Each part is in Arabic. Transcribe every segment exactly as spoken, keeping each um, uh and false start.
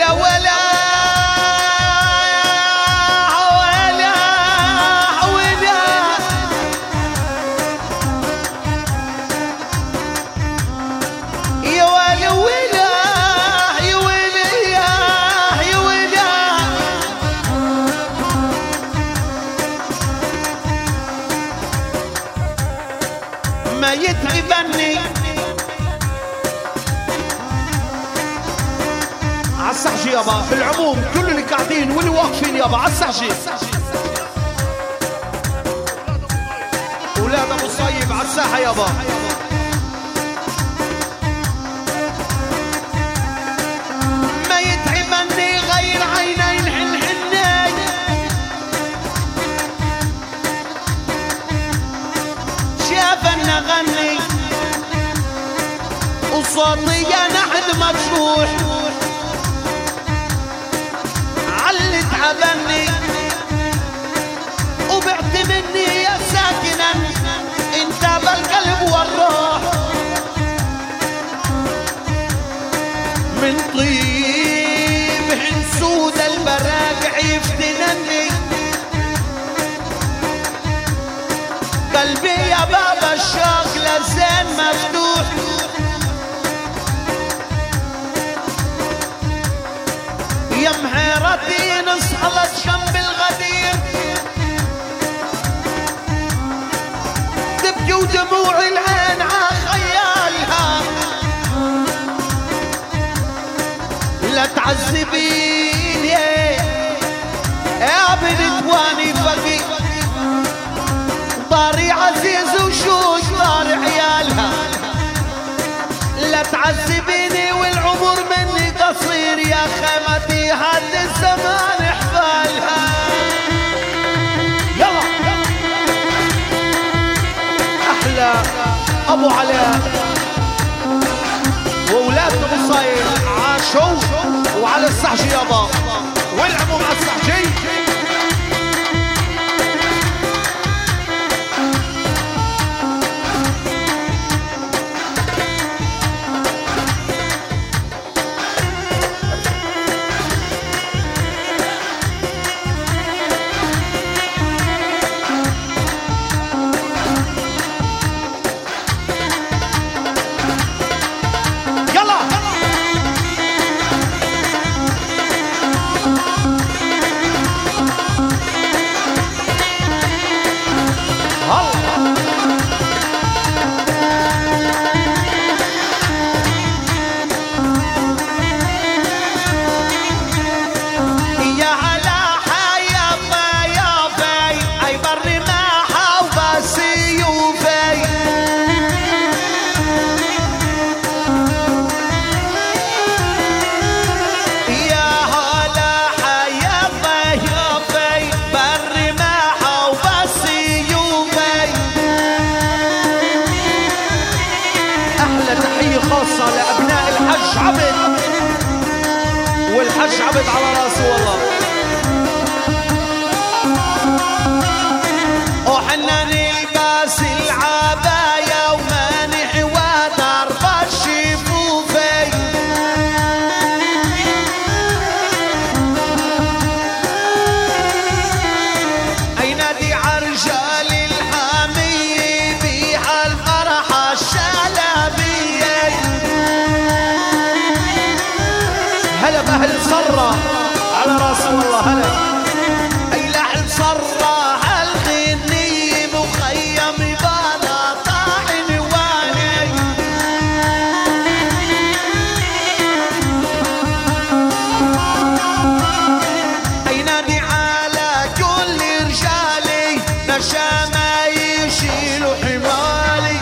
ولا ولا ولا ولا يا ولا ولا يا ولا يا ولا ما يتعبني عالسحجي يابا. بالعموم كل اللي قاعدين واللي واقفين يابا عالسحجي، ولاد ابو صيب عالساحه يابا. ما يتعبني غير عينين حنحني شافنا غني وصوتي نحن مفتوح علي تعبني وبعت مني يا ساكنا انت بالقلب والروح من طيب حنسود البراقع يفتنني قلبي يا بابا الشوق لزين مفتوح يا محيرتي نصحلت جنب الغدير تبكي ودموع العين ع خيالها لا تعذبيني يا بنت واني فقير ضاري عزيز وشوش ضاري عيالها لا تعذبيني والعمر مني قصير يا خيمتي هاد الزمان احفالها. يلا احلى ابو علاء واولاد ابو صاير عاشوا وعلى السحجي يابا والعموم على السحجي. والحج عبد على راسه والله. وحنا نلبس العباية ومانح ودرب الشفوفي أينادي عرجال الحامي بيها الفرحة الشلبية. هلا بأهل صرة على راسه والله هلا. أي لحن صرة هالغني مخيم بانا طاعن واني. أي نادي على كل رجالي نشا ما يشيلوا حمالي.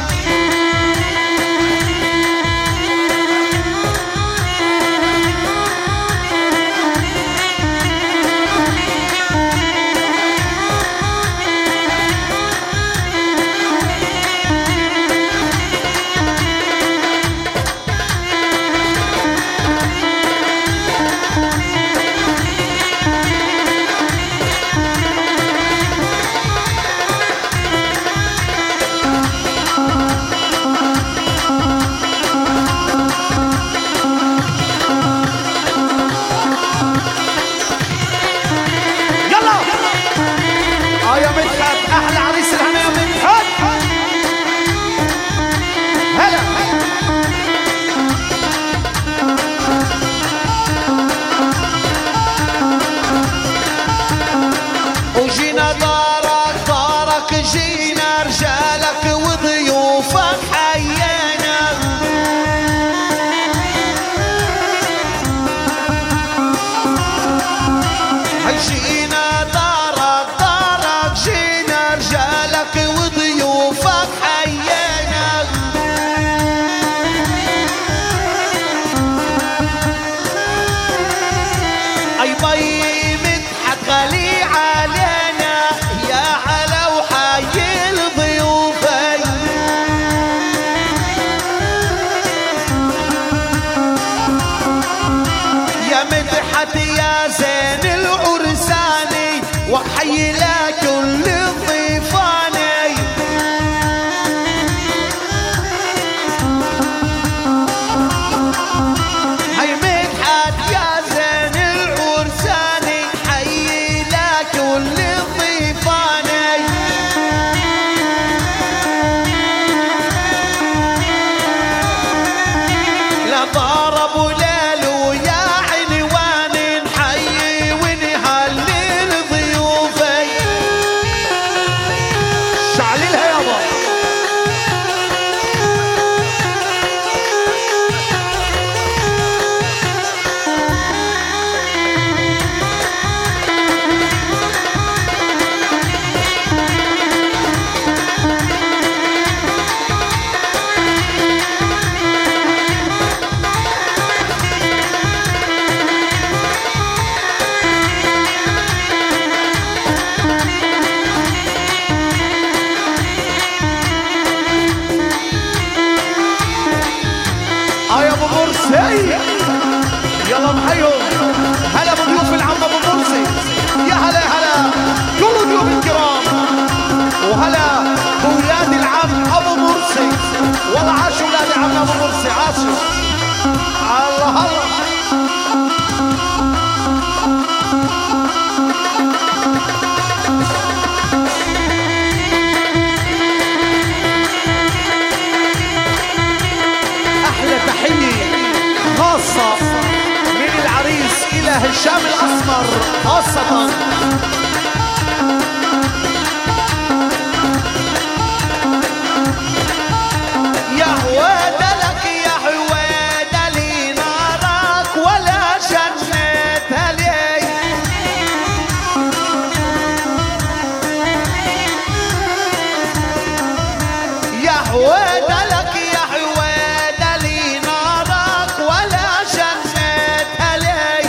يا مدحت يا زين العرساني وحي لك كل الضيفاني هاي مدحت يا زين العرساني حي لك كل الضيفاني لا ضربوا ليل ويا عنوان نحيي ونهلل ضيوفي شعللها يابا يلا محيهم هلا بضيوف العم ابو مرسي يا هلا هلا كل ضيوف الكرام وهلا بولاد العم ابو مرسي والله عاشوا ولاد العم ابو مرسي عاشوا الله الله احلى تحيه خاصة من العريس إلى هشام الأسمر خاصة يا هويدا لك يا هويدا لي نارك ولا جنتها لي يا هويدا لك يا هويدا لي نارك ولا جنتها لي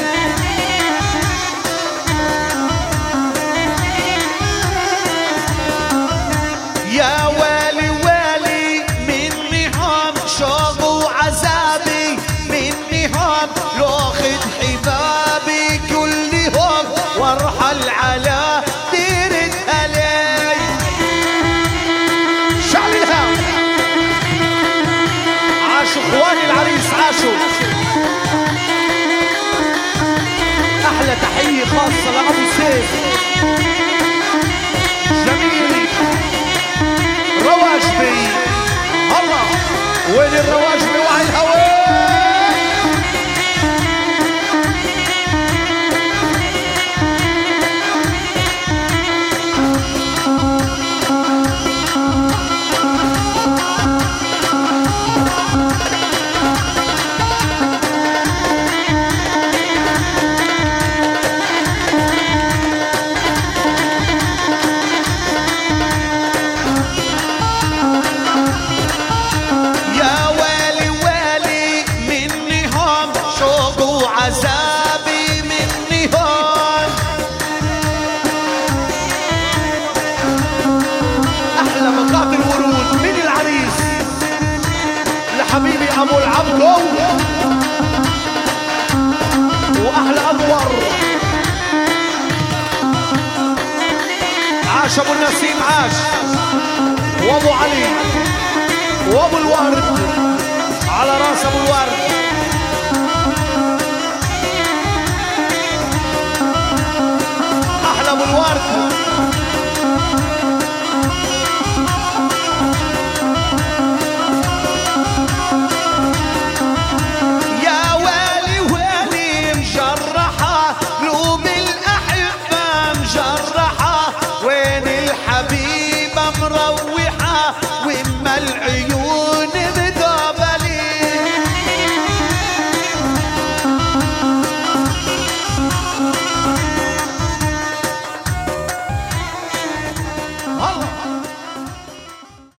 يا ويلي ويلي مني هم شوق وعذابي مني هم لوخد حبابي كلهم وارحل على ديرتها لي شعللها عاشوا اخواني العريس عاشوا احلى تحيه خاصه لابو سيف جميل رواجبي الله وين الرواجبي وعي الهواء يا ويلي ويلي مني هم شوق وعذابي مني هم احلى مقاطع الورود من العريس لحبيبي ابو العبدو واحلى انور عاش ابو النسيم عاش وابو علي وابو الورد على راس ابو الورد